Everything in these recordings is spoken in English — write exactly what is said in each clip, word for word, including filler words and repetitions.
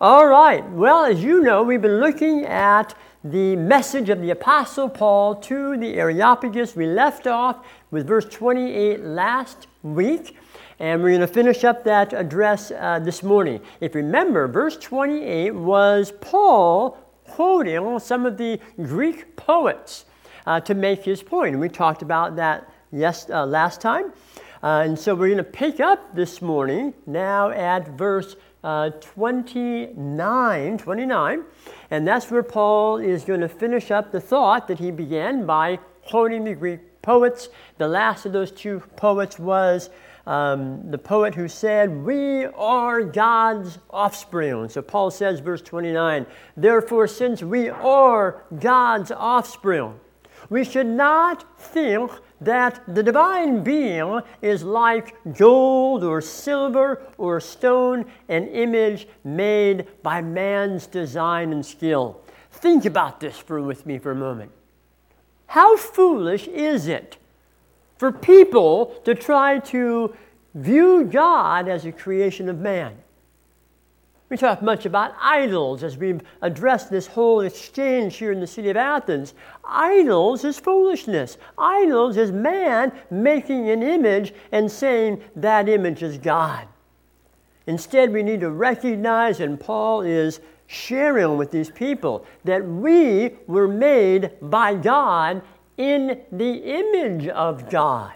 All right. Well, as you know, we've been looking at the message of the Apostle Paul to the Areopagus. We left off with verse twenty-eight last week, and we're going to finish up that address uh, this morning. If you remember, verse twenty-eight was Paul quoting some of the Greek poets uh, to make his point, and we talked about that yes uh, last time. Uh, and so we're going to pick up this morning now at verse Uh, twenty-nine, twenty-nine, and that's where Paul is going to finish up the thought that he began by quoting the Greek poets. The last of those two poets was um, the poet who said, "We are God's offspring." So Paul says, verse twenty-nine, "Therefore, since we are God's offspring, we should not think that the divine being is like gold or silver or stone, an image made by man's design and skill." Think about this for with me for a moment. How foolish is it for people to try to view God as a creation of man? We talk much about idols as we've addressed this whole exchange here in the city of Athens. Idols is foolishness. Idols is man making an image and saying that image is God. Instead, we need to recognize, and Paul is sharing with these people, that we were made by God in the image of God.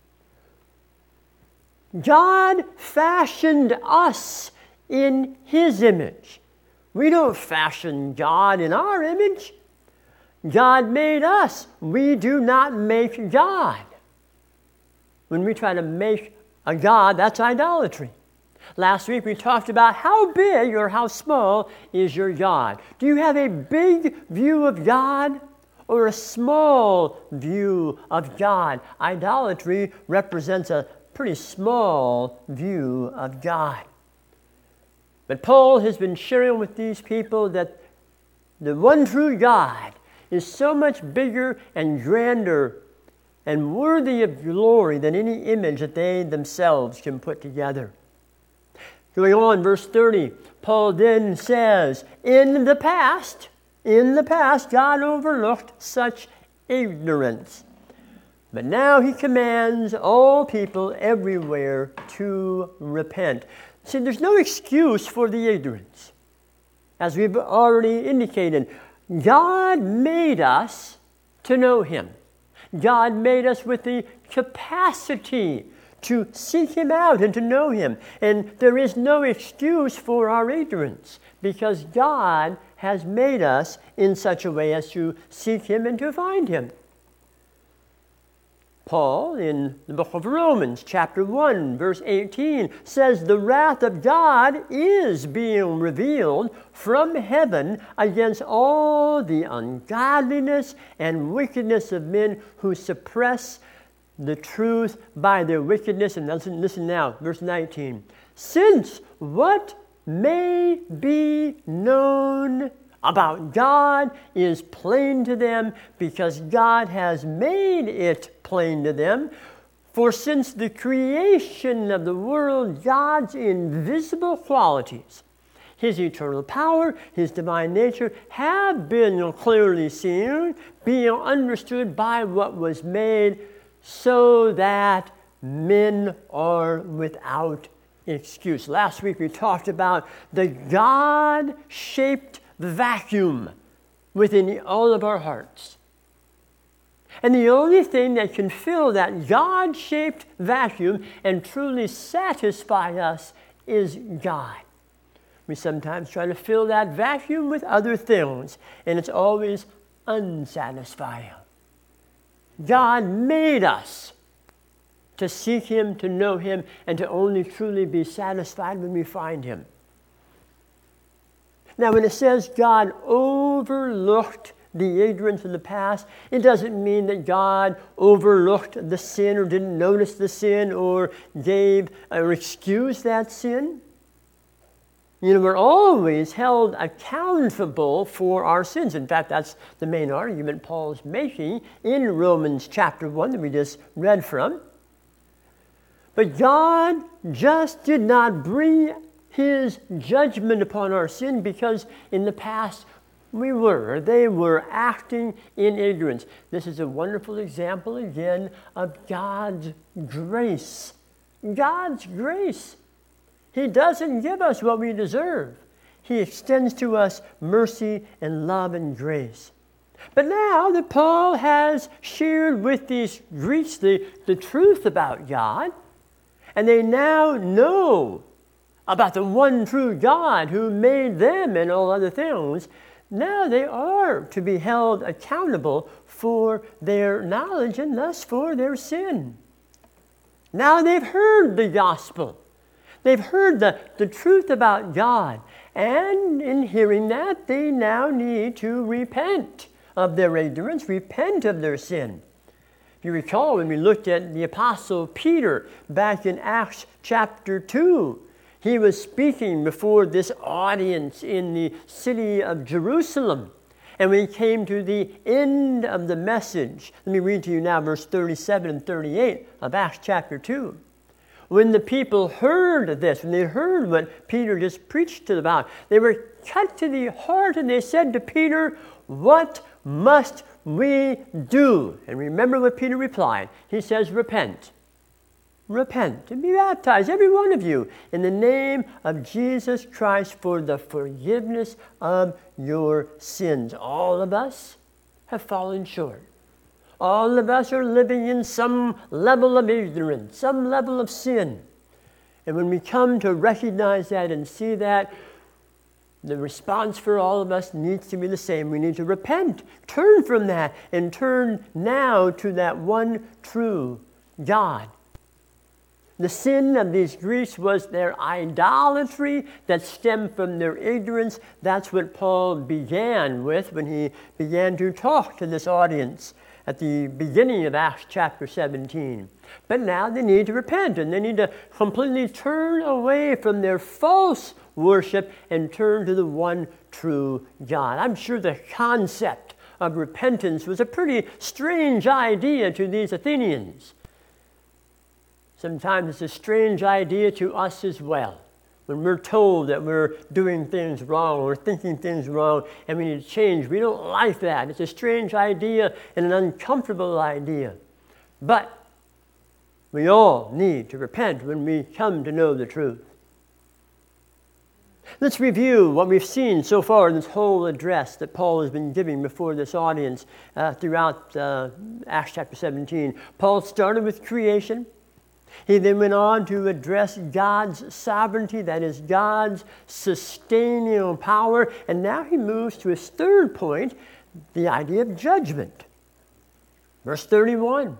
God fashioned us in His image. We don't fashion God in our image. God made us. We do not make God. When we try to make a God, that's idolatry. Last week we talked about how big or how small is your God. Do you have a big view of God or a small view of God? Idolatry represents a pretty small view of God. But Paul has been sharing with these people that the one true God is so much bigger and grander and worthy of glory than any image that they themselves can put together. Going on, verse thirty, Paul then says, in the past, in the past, God overlooked such ignorance. But now he commands all people everywhere to repent. See, there's no excuse for the ignorance. As we've already indicated, God made us to know Him. God made us with the capacity to seek Him out and to know Him. And there is no excuse for our ignorance because God has made us in such a way as to seek Him and to find Him. Paul, in the book of Romans, chapter one, verse eighteen, says the wrath of God is being revealed from heaven against all the ungodliness and wickedness of men who suppress the truth by their wickedness. And listen, listen now, verse nineteen. Since what may be known about God is plain to them because God has made it plain to them. For since the creation of the world, God's invisible qualities, His eternal power, His divine nature, have been clearly seen, being understood by what was made, so that men are without excuse. Last week we talked about the God-shaped vacuum within all of our hearts. And the only thing that can fill that God-shaped vacuum and truly satisfy us is God. We sometimes try to fill that vacuum with other things, and it's always unsatisfying. God made us to seek Him, to know Him, and to only truly be satisfied when we find Him. Now, when it says God overlooked the ignorance of the past, it doesn't mean that God overlooked the sin or didn't notice the sin or gave or excused that sin. You know, we're always held accountable for our sins. In fact, that's the main argument Paul is making in Romans chapter one that we just read from. But God just did not bring His judgment upon our sin, because in the past we were, they were acting in ignorance. This is a wonderful example again of God's grace. God's grace. He doesn't give us what we deserve. He extends to us mercy and love and grace. But now that Paul has shared with these Greeks the, the truth about God, and they now know about the one true God who made them and all other things, now they are to be held accountable for their knowledge and thus for their sin. Now they've heard the gospel. They've heard the, the truth about God. And in hearing that, they now need to repent of their ignorance, repent of their sin. If you recall, when we looked at the Apostle Peter back in Acts chapter two, he was speaking before this audience in the city of Jerusalem. And when he came to the end of the message, let me read to you now verse thirty-seven and thirty-eight of Acts chapter two. When the people heard this, when they heard what Peter just preached to them about, they were cut to the heart and they said to Peter, "What must we do?" And remember what Peter replied. He says, "Repent. Repent and be baptized, every one of you, in the name of Jesus Christ for the forgiveness of your sins." All of us have fallen short. All of us are living in some level of ignorance, some level of sin. And when we come to recognize that and see that, the response for all of us needs to be the same. We need to repent, turn from that, and turn now to that one true God. The sin of these Greeks was their idolatry that stemmed from their ignorance. That's what Paul began with when he began to talk to this audience at the beginning of Acts chapter seventeen. But now they need to repent, and they need to completely turn away from their false worship and turn to the one true God. I'm sure the concept of repentance was a pretty strange idea to these Athenians. Sometimes it's a strange idea to us as well. When we're told that we're doing things wrong, we're thinking things wrong, and we need to change, we don't like that. It's a strange idea and an uncomfortable idea. But we all need to repent when we come to know the truth. Let's review what we've seen so far in this whole address that Paul has been giving before this audience uh, throughout uh, Acts chapter seventeen. Paul started with creation. He then went on to address God's sovereignty, that is God's sustaining power. And now he moves to his third point, the idea of judgment. Verse thirty-one.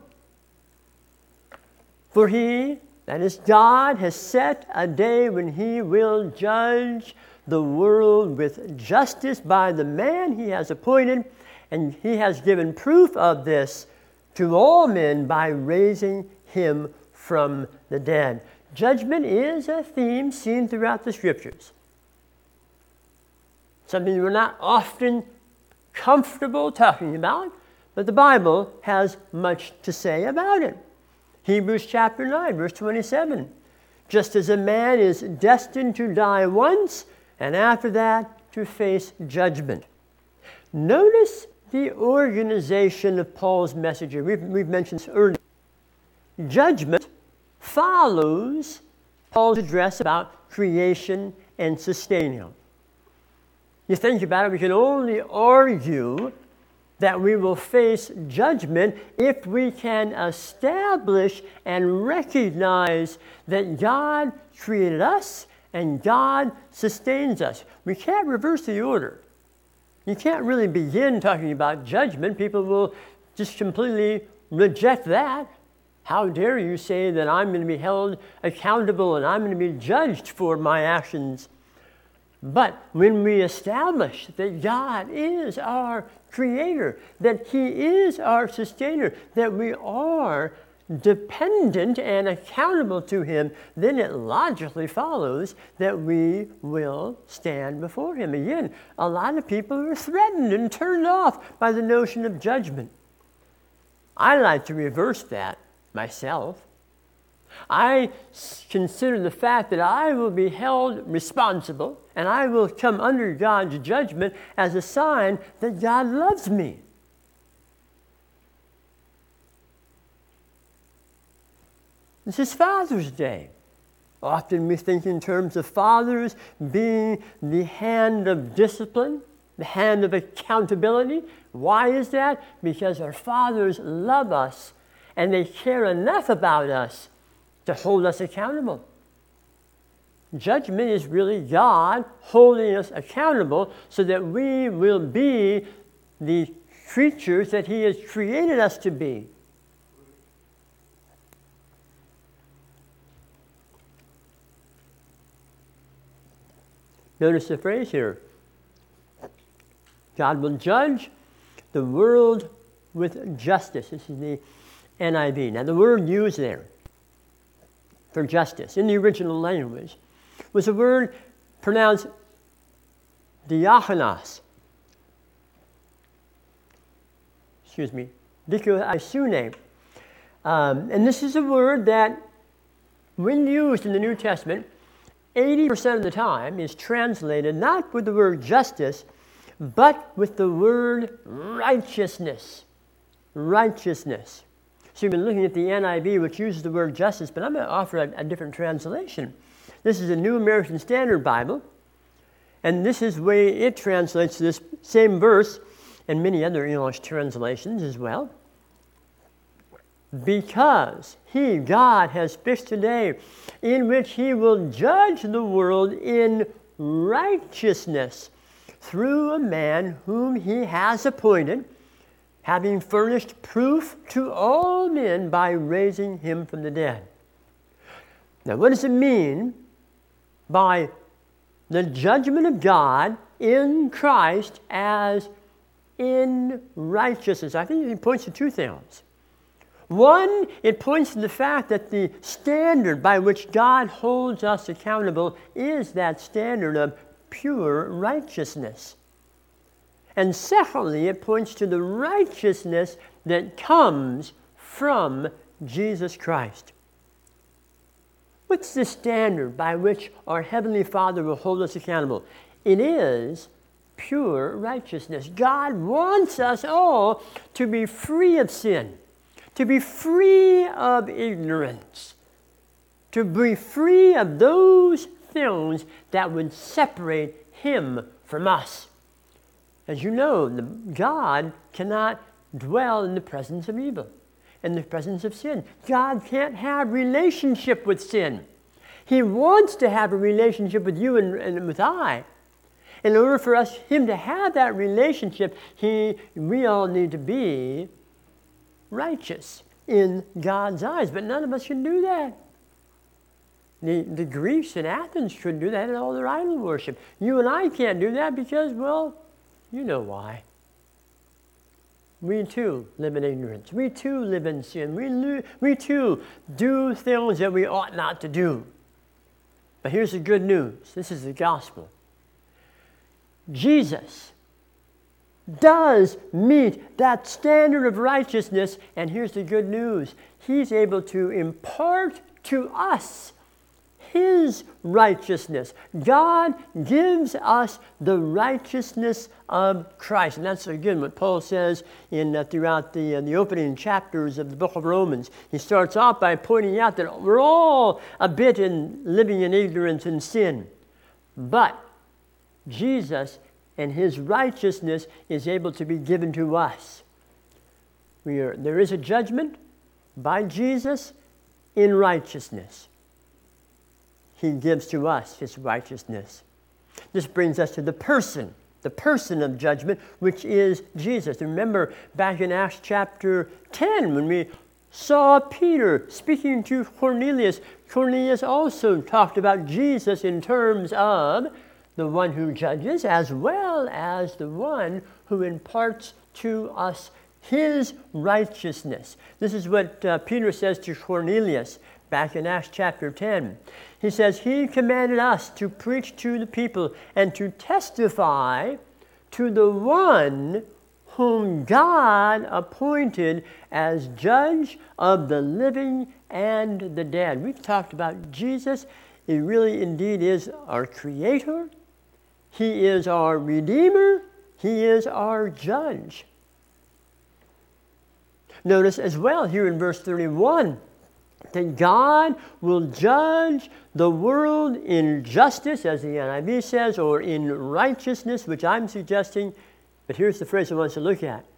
For he, that is God, has set a day when he will judge the world with justice by the man he has appointed, and he has given proof of this to all men by raising him from the dead. Judgment is a theme seen throughout the Scriptures. Something we're not often comfortable talking about, but the Bible has much to say about it. Hebrews chapter nine, verse twenty-seven. Just as a man is destined to die once, and after that to face judgment. Notice the organization of Paul's message. We've, we've mentioned this earlier. Judgment follows Paul's address about creation and sustaining. You think about it, we can only argue that we will face judgment if we can establish and recognize that God created us and God sustains us. We can't reverse the order. You can't really begin talking about judgment. People will just completely reject that. How dare you say that I'm going to be held accountable and I'm going to be judged for my actions? But when we establish that God is our creator, that he is our sustainer, that we are dependent and accountable to him, then it logically follows that we will stand before him. Again, a lot of people are threatened and turned off by the notion of judgment. I like to reverse that myself. I consider the fact that I will be held responsible and I will come under God's judgment as a sign that God loves me. This is Father's Day. Often we think in terms of fathers being the hand of discipline, the hand of accountability. Why is that? Because our fathers love us and they care enough about us to hold us accountable. Judgment is really God holding us accountable so that we will be the creatures that He has created us to be. Notice the phrase here. God will judge the world with justice. This is the N I V. Now the word used there for justice in the original language was a word pronounced diakonos. Excuse me. Dikaiosune. Um, and this is a word that, when used in the New Testament, eighty percent of the time is translated not with the word justice, but with the word righteousness. Righteousness. So you've been looking at the N I V, which uses the word justice, but I'm going to offer a, a different translation. This is a New American Standard Bible, and this is the way it translates this same verse, and many other English translations as well. Because He, God, has fixed a day in which He will judge the world in righteousness through a man whom He has appointed, having furnished proof to all men by raising Him from the dead. Now, what does it mean by the judgment of God in Christ as in righteousness? I think it points to two things. One, it points to the fact that the standard by which God holds us accountable is that standard of pure righteousness. And secondly, it points to the righteousness that comes from Jesus Christ. What's the standard by which our Heavenly Father will hold us accountable? It is pure righteousness. God wants us all to be free of sin, to be free of ignorance, to be free of those things that would separate Him from us. As you know, the, God cannot dwell in the presence of evil, in the presence of sin. God can't have relationship with sin. He wants to have a relationship with you and, and with I. In order for us, Him to have that relationship, he, we all need to be righteous in God's eyes. But none of us can do that. The, the Greeks in Athens couldn't do that in all their idol worship. You and I can't do that because, well, you know why. We too live in ignorance. We too live in sin. We, lo- we too do things that we ought not to do. But here's the good news. This is the gospel. Jesus does meet that standard of righteousness, and here's the good news. He's able to impart to us His righteousness. God gives us the righteousness of Christ. And that's again what Paul says in uh, throughout the, uh, the opening chapters of the book of Romans. He starts off by pointing out that we're all a bit in living in ignorance and sin. But Jesus and His righteousness is able to be given to us. We are, there is a judgment by Jesus in righteousness. He gives to us His righteousness. This brings us to the person, the person of judgment, which is Jesus. Remember back in Acts chapter ten when we saw Peter speaking to Cornelius. Cornelius also talked about Jesus in terms of the one who judges as well as the one who imparts to us His righteousness. This is what uh, Peter says to Cornelius back in Acts chapter ten. He says, He commanded us to preach to the people and to testify to the one whom God appointed as judge of the living and the dead. We've talked about Jesus. He really indeed is our Creator. He is our Redeemer. He is our Judge. Notice as well here in verse thirty-one that God will judge the world in justice, as the N I V says, or in righteousness, which I'm suggesting. But here's the phrase I want us to look at.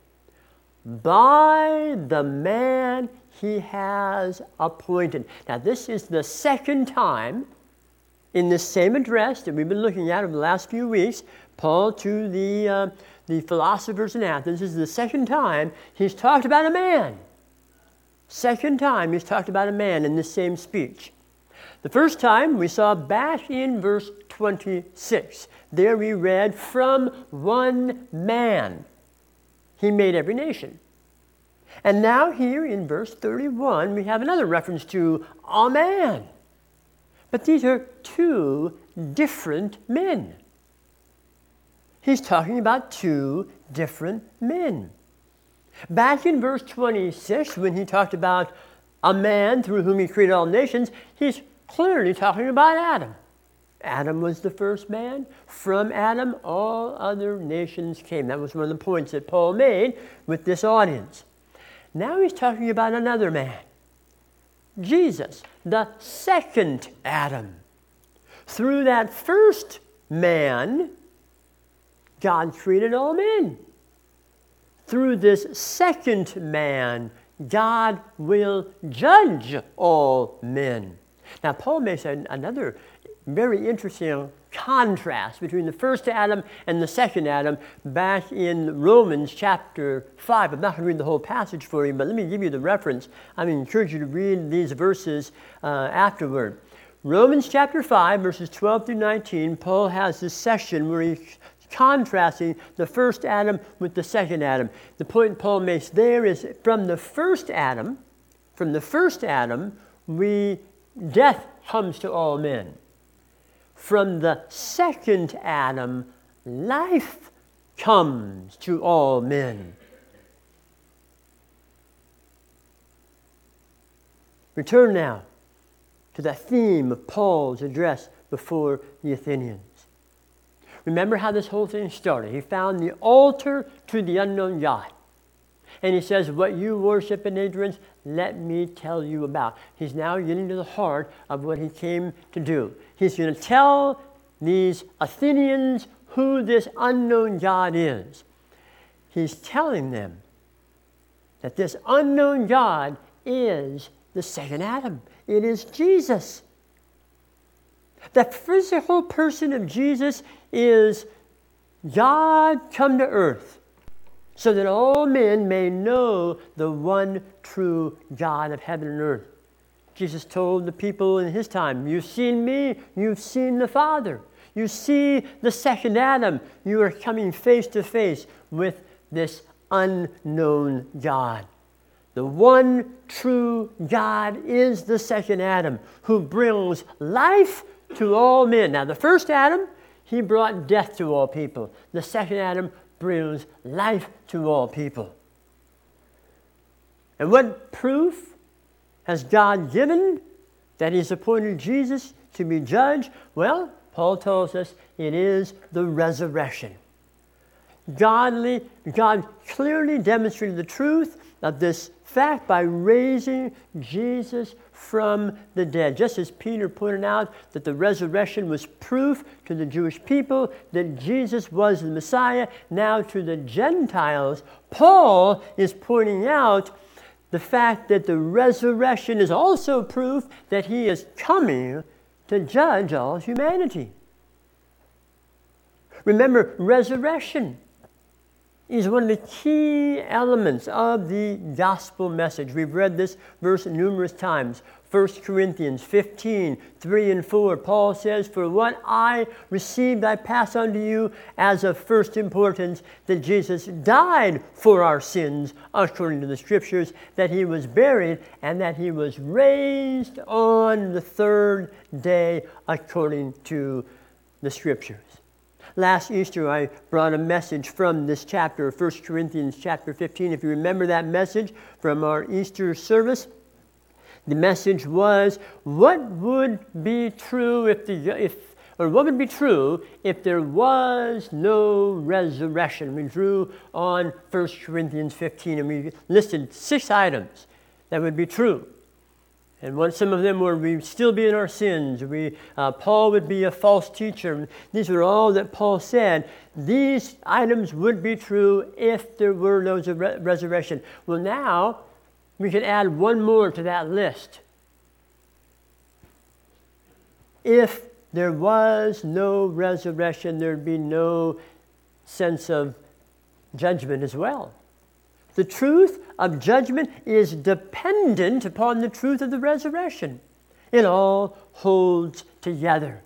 By the man he has appointed. Now, this is the second time in this same address that we've been looking at over the last few weeks, Paul to the, uh, the philosophers in Athens. This is the second time he's talked about a man. Second time he's talked about a man in this same speech. The first time we saw back in verse twenty-six. There we read, from one man he made every nation. And now here in verse thirty-one, we have another reference to a man. But these are two different men. He's talking about two different men. Back in verse twenty-six, when he talked about a man through whom he created all nations, he's clearly talking about Adam. Adam was the first man. From Adam, all other nations came. That was one of the points that Paul made with this audience. Now he's talking about another man, Jesus, the second Adam. Through that first man, God created all men. Through this second man, God will judge all men. Now, Paul makes an, another very interesting contrast between the first Adam and the second Adam back in Romans chapter five. I'm not going to read the whole passage for you, but let me give you the reference. I encourage you to read these verses uh, afterward. Romans chapter five, verses twelve through nineteen, Paul has this section where he's contrasting the first Adam with the second Adam. The point Paul makes there is from the first Adam, from the first Adam, we death comes to all men. From the second Adam, life comes to all men. Return now to the theme of Paul's address before the Athenians. Remember how this whole thing started. He found the altar to the unknown God. And he says, what you worship in ignorance, let me tell you about. He's now getting to the heart of what he came to do. He's going to tell these Athenians who this unknown God is. He's telling them that this unknown God is the second Adam. It is Jesus. The physical person of Jesus is God come to earth, so that all men may know the one true God of heaven and earth. Jesus told the people in his time, you've seen me, you've seen the Father. You see the second Adam. You are coming face to face with this unknown God. The one true God is the second Adam who brings life to all men. Now the first Adam, he brought death to all people. The second Adam brings life to all people. And what proof has God given that he's appointed Jesus to be judge? Well, Paul tells us it is the resurrection. Godly, God clearly demonstrated the truth of this fact by raising Jesus from the dead. Just as Peter pointed out that the resurrection was proof to the Jewish people that Jesus was the Messiah, now to the Gentiles, Paul is pointing out the fact that the resurrection is also proof that he is coming to judge all humanity. Remember, resurrection is one of the key elements of the gospel message. We've read this verse numerous times. First Corinthians fifteen, three and four, Paul says, for what I received I pass on to you as of first importance, that Jesus died for our sins according to the Scriptures, that he was buried, and that he was raised on the third day according to the Scriptures. Last Easter, I brought a message from this chapter of First Corinthians chapter fifteen. If you remember that message from our Easter service, The message was, what would be true if the if or what would be true if there was no resurrection? We drew on First Corinthians fifteen, and we listed six items that would be true. And one, some of them were we'd still be in our sins. We, uh, Paul would be a false teacher. These were all that Paul said. These items would be true if there were no re- resurrection. Well, now we can add one more to that list. If there was no resurrection, there'd be no sense of judgment as well. The truth of judgment is dependent upon the truth of the resurrection. It all holds together.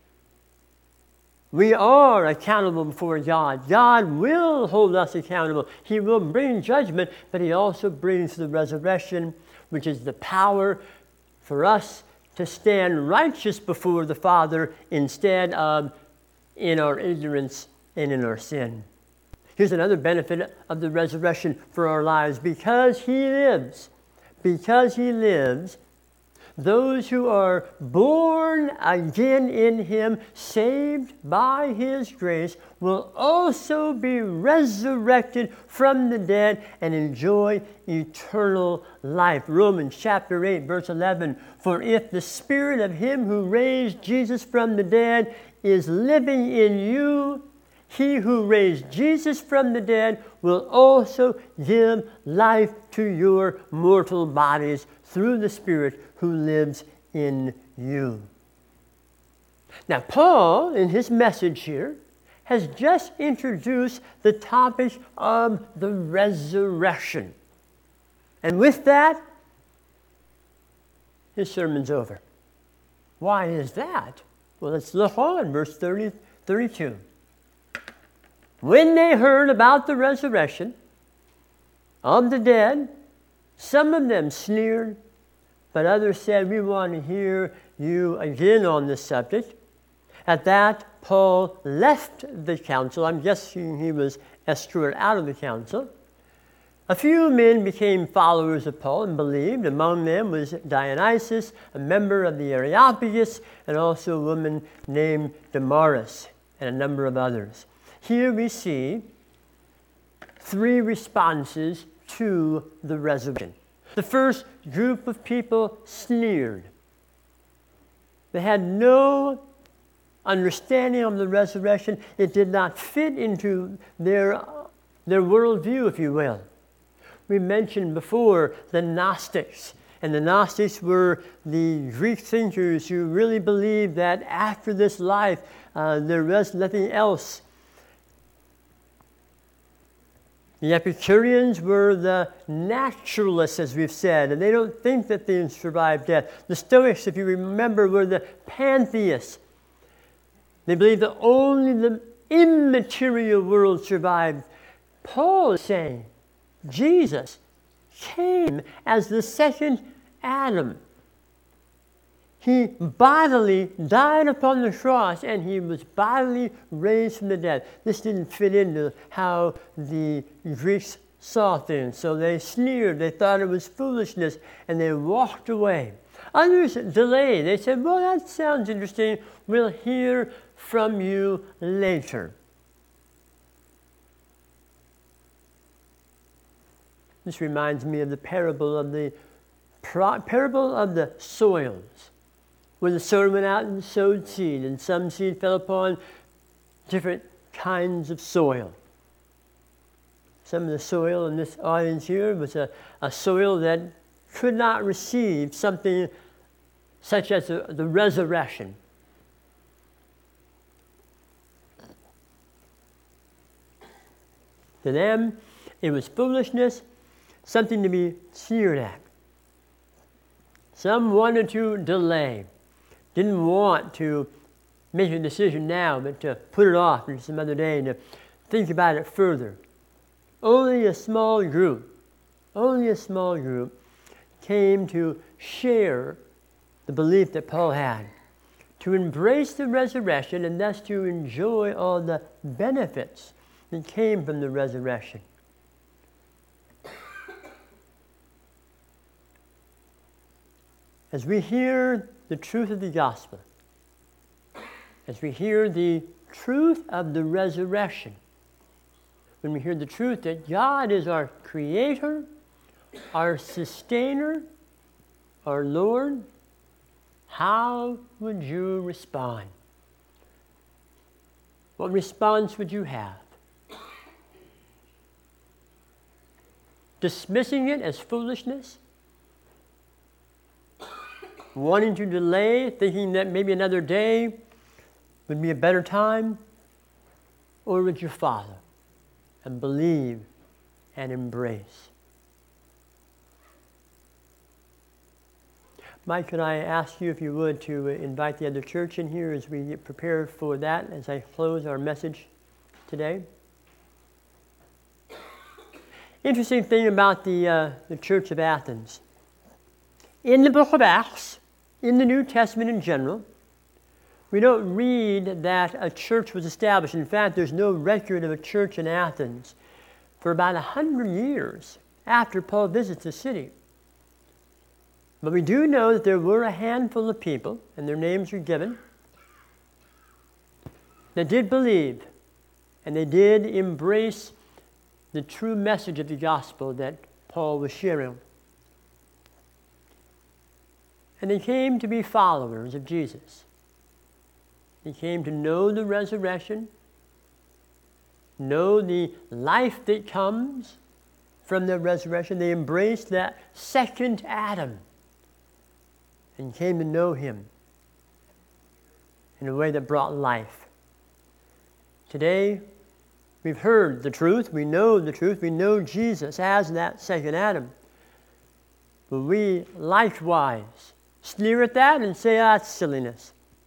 We are accountable before God. God will hold us accountable. He will bring judgment, but He also brings the resurrection, which is the power for us to stand righteous before the Father instead of in our ignorance and in our sin. Here's another benefit of the resurrection for our lives. Because He lives, because He lives, those who are born again in Him, saved by His grace, will also be resurrected from the dead and enjoy eternal life. Romans chapter eight, verse eleven. For if the Spirit of Him who raised Jesus from the dead is living in you, He who raised Jesus from the dead will also give life to your mortal bodies through the Spirit who lives in you. Now, Paul, in his message here, has just introduced the topic of the resurrection. And with that, his sermon's over. Why is that? Well, let's look on, verse thirty, thirty-two. When they heard about the resurrection of the dead, some of them sneered, but others said, we want to hear you again on this subject. At that, Paul left the council. I'm guessing he was escorted out of the council. A few men became followers of Paul and believed. Among them was Dionysius, a member of the Areopagus, and also a woman named Damaris, and a number of others. Here we see three responses to the resurrection. The first group of people sneered. They had no understanding of the resurrection. It did not fit into their, their worldview, if you will. We mentioned before the Gnostics. And the Gnostics were the Greek thinkers who really believed that after this life, uh, there was nothing else. The Epicureans were the naturalists, as we've said, and they don't think that they survived death. The Stoics, if you remember, were the pantheists. They believed that only the immaterial world survived. Paul is saying Jesus came as the second Adam. He bodily died upon the cross, and He was bodily raised from the dead. This didn't fit into how the Greeks saw things, so they sneered. They thought it was foolishness, and they walked away. Others delayed. They said, well, that sounds interesting. We'll hear from you later. This reminds me of the parable of the parable of the soils. When the sower went out and sowed seed, and some seed fell upon different kinds of soil. Some of the soil in this audience here was a, a soil that could not receive something such as the, the resurrection. To them, it was foolishness, something to be sneered at. Some wanted to delay. Didn't want to make a decision now, but to put it off until some other day and to think about it further. Only a small group, only a small group came to share the belief that Paul had, to embrace the resurrection and thus to enjoy all the benefits that came from the resurrection. as we hear the truth of the gospel, as we hear the truth of the resurrection, when we hear the truth that God is our creator, our sustainer, our Lord, how would you respond? What response would you have? Dismissing it as foolishness? Wanting to delay, thinking that maybe another day would be a better time? Or would you follow and believe and embrace? Mike, could I ask you, if you would, to invite the other church in here as we get prepared for that, as I close our message today? Interesting thing about the, uh, the Church of Athens. In the book of Acts, in the New Testament in general, we don't read that a church was established. In fact, there's no record of a church in Athens for about a hundred years after Paul visits the city. But we do know that there were a handful of people, and their names are given, that did believe, and they did embrace the true message of the gospel that Paul was sharing. And they came to be followers of Jesus. They came to know the resurrection, know the life that comes from the resurrection. They embraced that second Adam and came to know him in a way that brought life. Today, we've heard the truth, we know the truth, we know Jesus as that second Adam. But we likewise sneer at that and say, ah, it's silliness.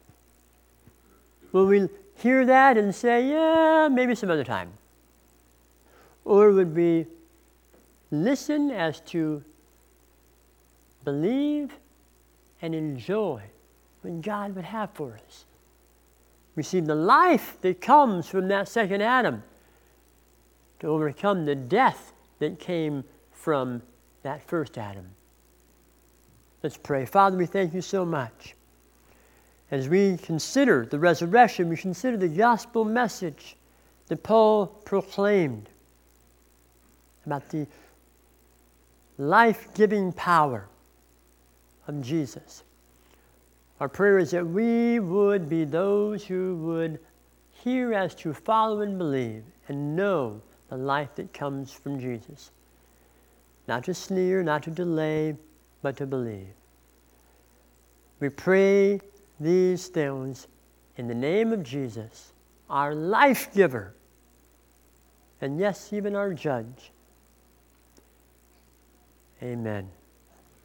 Will we hear that and say, yeah, maybe some other time? Or would we listen as to believe and enjoy what God would have for us? Receive the life that comes from that second Adam to overcome the death that came from that first Adam. Let's pray. Father, we thank you so much. As we consider the resurrection, we consider the gospel message that Paul proclaimed about the life-giving power of Jesus. Our prayer is that we would be those who would hear as to follow and believe and know the life that comes from Jesus. Not to sneer, not to delay, but to believe. We pray these things in the name of Jesus, our life giver, and yes, even our judge. Amen.